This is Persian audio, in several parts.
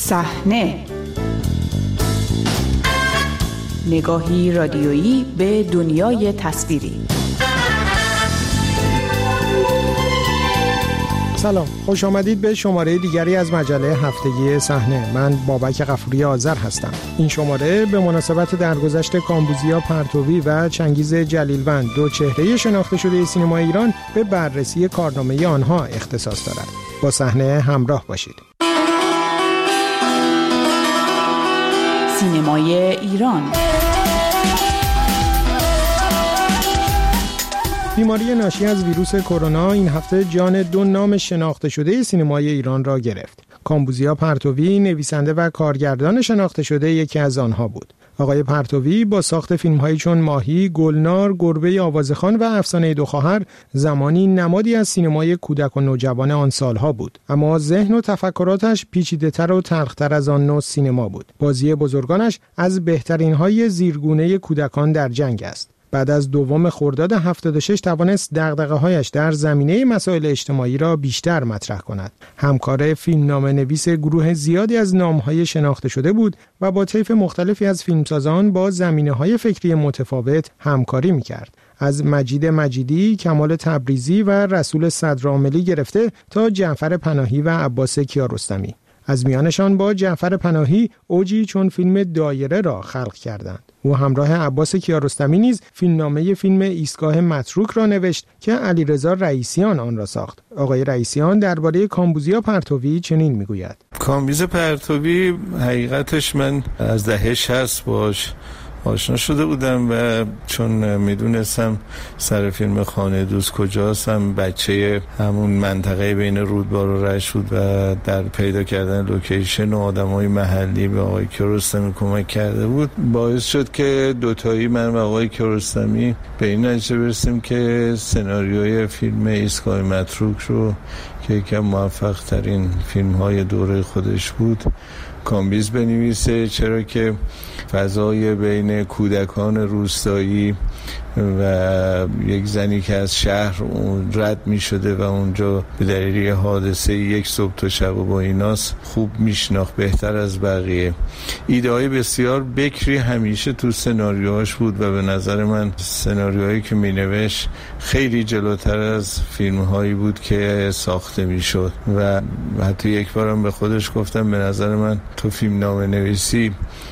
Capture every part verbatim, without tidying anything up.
صحنه، نگاهی رادیویی به دنیای تصویری. سلام، خوش آمدید به شماره دیگری از مجله هفتگی صحنه. من بابک غفوری آذر هستم. این شماره به مناسبت درگذشت کامبوزیا پرتوی و چنگیز جلیلوند، دو چهره شناخته شده سینمای ایران، به بررسی کارنامه آنها اختصاص دارد. با صحنه همراه باشید. سینمای ایران. بیماری ناشی از ویروس کرونا این هفته جان دو نام شناخته شده سینمای ایران را گرفت. کامبوزیا پرتوی، نویسنده و کارگردان شناخته شده، یکی از آنها بود. آقای پرتوی با ساخت فیلم‌هایی چون ماهی، گلنار، گربه آوازخوان و افسانه دو خواهر زمانی نمادی از سینمای کودک و نوجوان آن سالها بود. اما ذهن و تفکراتش پیچیده‌تر و تلخ‌تر از آن نوع سینما بود. بازی بزرگانش از بهترین‌های زیرگونه کودکان در جنگ است. بعد از دوم خرداد هفتاد و شش توانست دغدغه‌هایش در زمینه مسائل اجتماعی را بیشتر مطرح کند. همکار فیلمنامه نویس گروه زیادی از نام‌های شناخته شده بود و با طیف مختلفی از فیلمسازان با زمینه‌های فکری متفاوت همکاری می‌کرد. از مجید مجیدی، کمال تبریزی و رسول صدرعاملی گرفته تا جعفر پناهی و عباس کیارستمی. از میانشان با جعفر پناهی اوجی چون فیلم دایره را خلق کردند. او همراه عباس کیارستمی نیز فیلمنامه فیلم ایستگاه متروک را نوشت که علیرضا رئیسیان آن را ساخت. آقای رئیسیان درباره کامبوزیا پرتوی چنین میگوید: کامبیز پرتوی حقیقتش من از دهه شصت باش آشنا شده بودم و چون میدونستم سر فیلم خانه دوست کجاستم، بچه همون منطقه بین رودبار و رشت بود و در پیدا کردن لوکیشن و آدمای محلی به آقای کیارستمی کمک کرده بود، باعث شد که دوتایی من و آقای کیارستمی به این نتیجه برسیم که سناریوی فیلم ایستگاه متروک رو که یکی موفق ترین فیلم های دوره خودش بود کامبیز بنویسه، چرا که فضای بین کودکان روستایی و یک زنی که از شهر رد می شده و اونجا به دلیل حادثه یک صبح تا شب و با ایناس خوب می شناخت بهتر از بقیه. ایده های بسیار بکری همیشه تو سناریوهاش بود و به نظر من سناریوهایی که می نوشت خیلی جلوتر از فیلم هایی بود که ساخته می شد و حتی یک بارم به خودش گفتم به نظر من تو فیلم نامه نویسی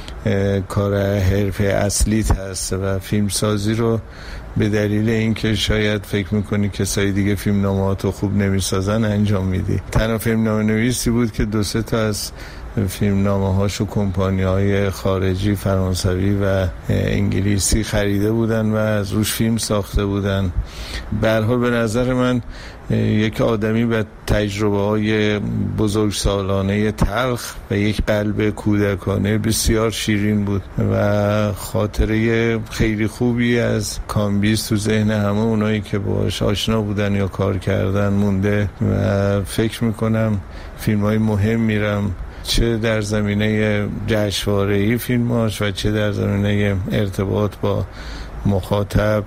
کار حرفه اصلیت هست و فیلم سازی رو به دلیل اینکه شاید فکر میکنی کسای دیگه فیلم نامه‌هاتو خوب نمیسازن انجام میدی. تنها فیلم نامه نویسی بود که دو سه تا از فیلم نامه هاشو کمپانی های خارجی، فرانسوی و انگلیسی خریده بودن و از روش فیلم ساخته بودن. به هر حال به نظر من یک آدمی با تجربه های بزرگسالانه تلخ و یک قلب کودکانه بسیار شیرین بود و خاطره خیلی خوبی از کامبیز تو ذهن همه اونایی که باهاش آشنا بودن یا کار کردن مونده و فکر میکنم فیلم های مهم میرم، چه در زمینه جشنواره‌ای فیلماش و چه در زمینه ارتباط با مخاطب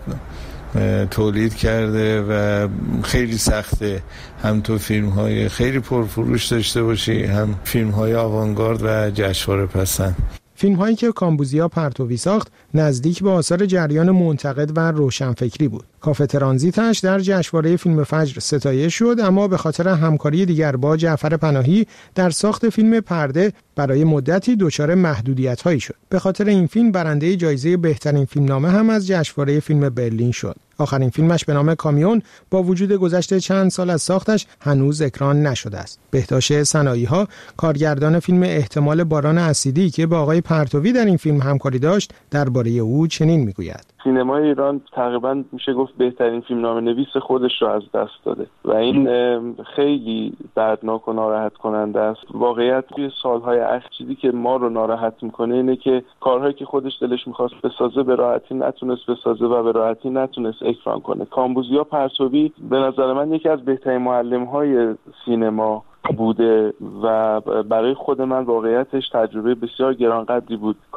تولید کرده و خیلی سخته هم تو فیلم های خیلی پرفروش داشته باشی هم فیلم های آوانگارد و جشنواره پسند. فیلم هایی که کامبوزیا پرتوی ساخت نزدیک به آثار جریان منتقد و روشنفکری بود. کافه ترانزیتش در جشنواره فیلم فجر ستایش شد، اما به خاطر همکاری دیگر با جعفر پناهی در ساخت فیلم پرده برای مدتی دچار محدودیت‌هایی شد. به خاطر این فیلم برنده جایزه بهترین فیلمنامه هم از جشنواره فیلم برلین شد. آخرین فیلمش به نام کامیون با وجود گذشت چند سال از ساختش هنوز اکران نشده است. بهتاش سنایی‌ها، کارگردان فیلم احتمال باران اسیدی که با آقای پرتوی در این فیلم همکاری داشت، درباره او چنین میگوید: سینمای ایران تقریبا میشه گفت بهترین فیلمنامه نویس خودش رو از دست داده و این خیلی دردناک و ناراحت کننده است. واقعیت توی سالهای اخیر چیزی که ما رو ناراحت میکنه اینه که کارهایی که خودش دلش میخواست بسازه به راحتی نتونست بسازه و به راحتی نتونست اکران کنه. کامبوزیا پرتوی به نظر من یکی از بهترین معلم‌های سینما بوده و برای خود من واقعیتش تجربه بسیار گرانقدری بود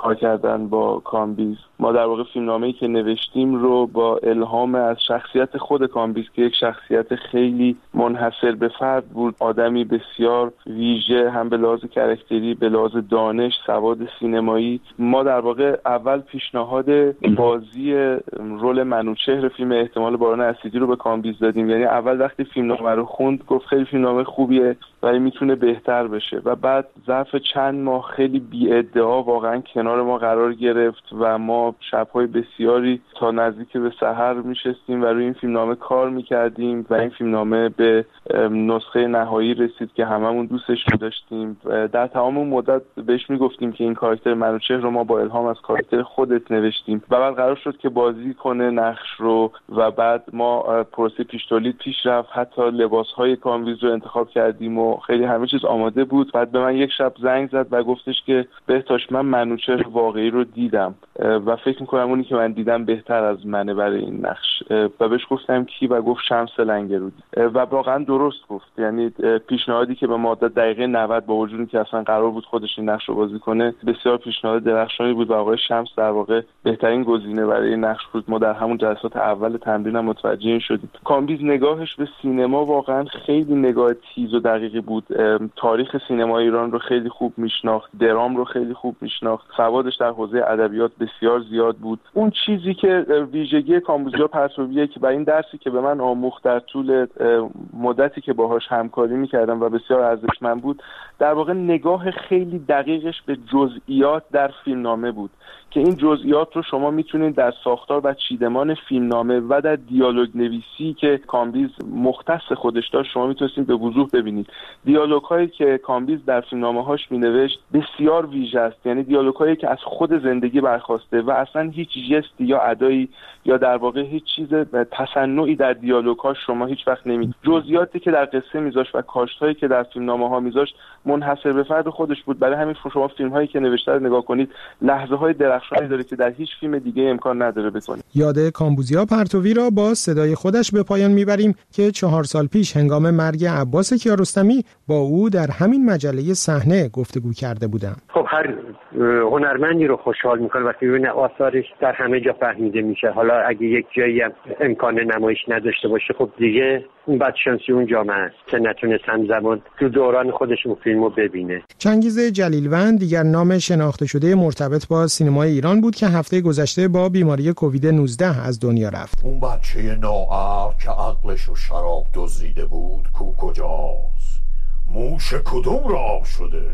کار کردن با کامبیز. ما در واقع فیلمنامه‌ای که نوشتیم رو با الهام از شخصیت خود کامبیز که یک شخصیت خیلی منحصر به فرد بود، آدمی بسیار ویژه هم به لحاظ کاراکتری، به لحاظ دانش، سواد سینمایی. ما در واقع اول پیشنهاد بازی رول منوچهر فیلم احتمال باران اسیدی رو به کامبیز دادیم. یعنی اول وقتی فیلمنامه رو خوند گفت خیلی فیلمنامه خوبیه ولی میتونه بهتر بشه و بعد ظرف چند ماه خیلی بی‌ادعا واقعا کنار ما قرار گرفت و ما شب‌های بسیاری تا نزدیک به سحر میشستیم و روی این فیلمنامه کار میکردیم و این فیلمنامه به نسخه نهایی رسید که هممون دوستش داشتیم. در تمام مدت بهش میگفتیم که این کاراکتر منوچهر رو ما با الهام از کاراکتر خودت نوشتیم و بعد قرار شد که بازی کنه نقش رو و بعد ما پروسه پیش تولید پیش رفت، حتی لباس‌های کامبیز رو انتخاب کردیم و خیلی همه چیز آماده بود. بعد به من یک شب زنگ زد و گفتش که بهتاش من منوچهر واقعی رو دیدم و فکر می‌کنم اونی که من دیدم بهتر از منه برای این نقش. و بهش گفتم کی و گفت شمس لنگرودی و واقعا درست گفت. یعنی پیشنهادی که به ما داد دقیقه نود با وجودی که اصلا قرار بود خودش این نقش رو بازی کنه بسیار پیشنهاد درخشانی بود و آقای شمس در واقع بهترین گزینه برای این نقش بود. ما در همون جلسات اول تمرین هم متوجه این شدیم. کامبیز نگاهش به سینما واقعا خیلی نگاه تیز و دقیقی بود. تاریخ سینما ایران رو خیلی خوب میشناخت، درام رو خیلی خوب میشناخت، سوادش در حوزه ادبیات بسیار زیاد بود. اون چیزی که ویژگی کامبوزیا پرتویه که برای این درسی که به من آموخت در طول مدتی که باهاش همکاری میکردم و بسیار ارزشمند بود، در واقع نگاه خیلی دقیقش به جزئیات در فیلمنامه بود که این جزئیات رو شما میتونید در ساختار و چیدمان فیلمنامه و در دیالوگ نویسی که کامبیز مختص خودش داشت شما میتونید به وضوح ببینید. دیالوگ هایی که کامبیز در فیلمنامه هاش مینوشت بسیار ویژه است، یعنی دیالوگ هایی که از خود زندگی برخواسته و اصلا هیچ جستی یا ادایی یا در واقع هیچ چیز تصنعی در دیالوگ ها شما هیچ وقت نمی‌دید. جزئیاتی که در قصه میذاشت و کاشت هایی که در فیلمنامه ها میذاشت منحصر به فرد خودش بود. برای همین شما فیلم هایی که نوشته رو نگاه کنید لحظه های درخشانی داره که در هیچ فیلم دیگه امکان نداره بکنید. یاد کامبوزیا پرتوی را با صدای خودش به پایان میبریم که چهار سال پیش هنگام مرگ عباس کیارستمی با او در همین مجله صحنه گفتگو کرده بودم. خب هر هنرمندی رو خوشحال میکنه وقتی ببینه آثارش در همه جا فهمیده میشه. حالا اگه یک جایی هم امکان نمایش نداشته باشه خب دیگه اون بدشانسی اون جامعه است که نتونست همزمان تو دوران خودش اون فیلمو ببینه. چنگیز جلیلوند دیگر نام شناخته شده مرتبط با سینمای ایران بود که هفته گذشته با بیماری کووید نوزده از دنیا رفت. اون بچه ناعقل که عقلش و شراب دزدیده بود کو کجاست؟ موش کدوم را آب شده؟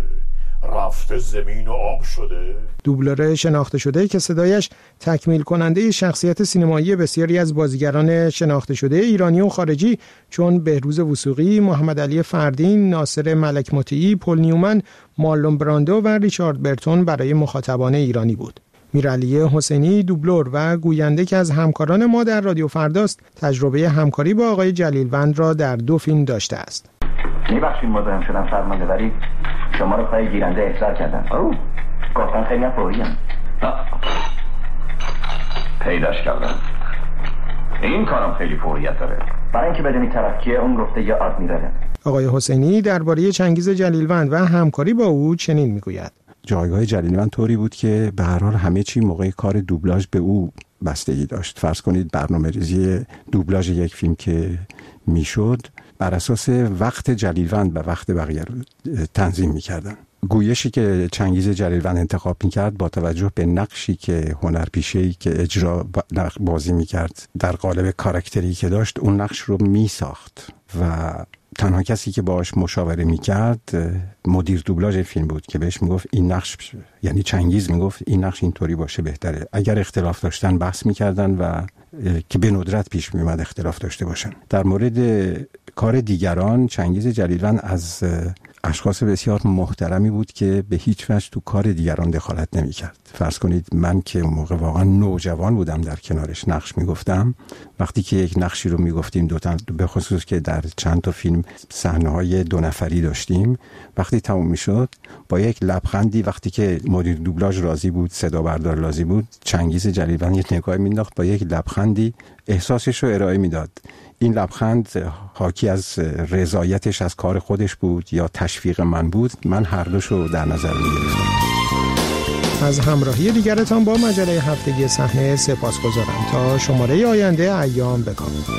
رفته زمین و آب شده. دوبلور شناخته شده که صدایش تکمیل کننده شخصیت سینمایی بسیاری از بازیگران شناخته شده ایرانی و خارجی چون بهروز وثوقی، محمد علی فردین، ناصر ملک مطیعی، پل نیومن، مارلون براندو و ریچارد برتون برای مخاطبان ایرانی بود. میرعلی حسینی دوبلور و گوینده که از همکاران ما در رادیو فرداست تجربه همکاری با آقای جلیلوند را در دو فیلم داشته است. میبخشید مزاحم شدم فرمانده ولی شما رو پای گیرنده احضار کردم. اوه گفتن خیلی فوریم. پیداش کردم. این کارم خیلی فوریت داره. برای اینکه بدونی طرف کیه اون گفته یا آدمیراله. آقای حسینی درباره چنگیز جلیلوند و همکاری با او چنین میگوید. جایگاه جلیلوند طوری بود که به هر حال همه چی موقع کار دوبلاژ به او بستگی داشت. فرض کنید برنامه‌ریزی دوبلاژ یک فیلم که میشد بر اساس وقت جلیلوند و وقت بقیه رو تنظیم می‌کردن. گویشی که چنگیز جلیلوند انتخاب می‌کرد با توجه به نقشی که هنرپیشه‌ای که اجرا بازی می‌کرد در قالب کاراکتری که داشت اون نقش رو می‌ساخت و تنها کسی که باهاش مشاوره می‌کرد مدیر دوبلاژ فیلم بود که بهش میگفت این نقش، یعنی چنگیز میگفت این نقش اینطوری باشه بهتره. اگر اختلاف داشتن بحث می‌کردن و که به ندرت پیش می‌اومد اختلاف داشته باشن. در مورد کار دیگران چنگیز جلیلوند از اشخاص بسیار محترمی بود که به هیچ وجه تو کار دیگران دخالت نمی‌کرد. فرض کنید من که اون موقع واقعا نوجوان بودم در کنارش نقش میگفتم، وقتی که یک نقشی رو میگفتیم دو تا به خصوص که در چند تا فیلم صحنه‌های دو نفری داشتیم، وقتی تموم میشد با یک لبخندی وقتی که مدیر دوبلاژ راضی بود، صدا بردار راضی بود، چنگیز جلیلوند یک نگاهی مینداخت با یک لبخندی احساسش رو ارائه میداد. این لبخند حاکی از رضایتش از کار خودش بود یا تشویق من بود، من هر دوشو در نظر می‌گرفتم. از همراهی دیگرتان با مجله هفتگی صحنه سپاسگزارم. تا شماره آینده ایام بکام.